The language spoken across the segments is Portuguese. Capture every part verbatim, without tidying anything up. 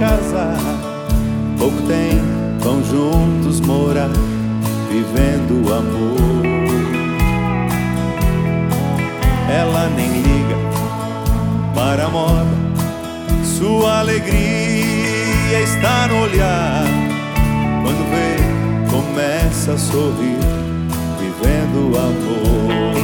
casar, pouco tempo vão juntos morar, vivendo o amor. Ela nem liga para a moda, sua alegria está no olhar. Quando vê, começa a sorrir, vivendo o amor.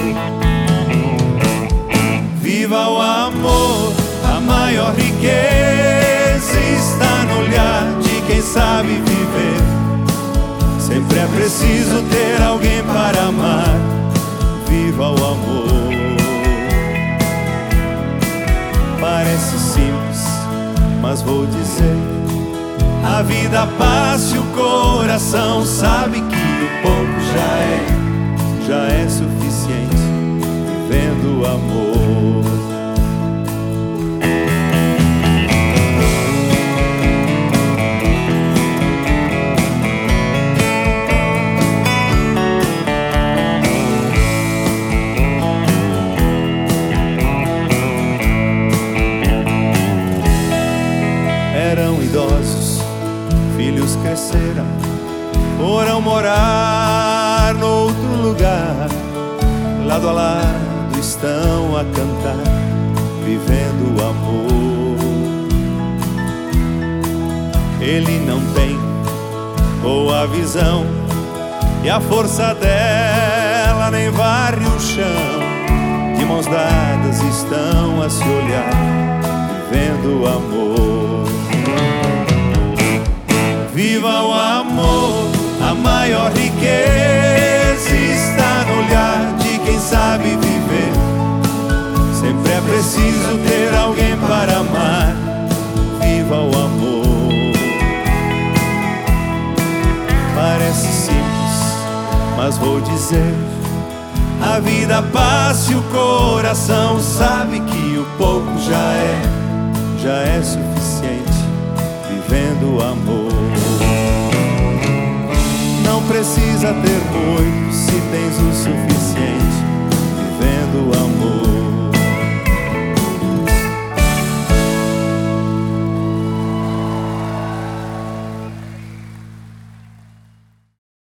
Viva o amor, a maior riqueza está no olhar de quem sabe viver. Sempre é preciso ter alguém para amar. Viva o amor. Parece simples, mas vou dizer: a vida passa e o coração sabe que o pouco já é, já é suficiente, vivendo o amor. Eram idosos, filhos cresceram, foram morar noutro lugar. Lado a lado estão a cantar, vivendo o amor. Ele não tem boa visão, e a força dela nem varre o chão. De mãos dadas estão a se olhar, vivendo o amor. Viva o amor, a maior riqueza está no olhar de quem sabe viver. Sempre é preciso ter alguém para amar. Viva o amor. Parece simples, mas vou dizer: a vida passa e o coração sabe que o pouco já é, já é suficiente, vivendo o amor. Não precisa ter muito se tens o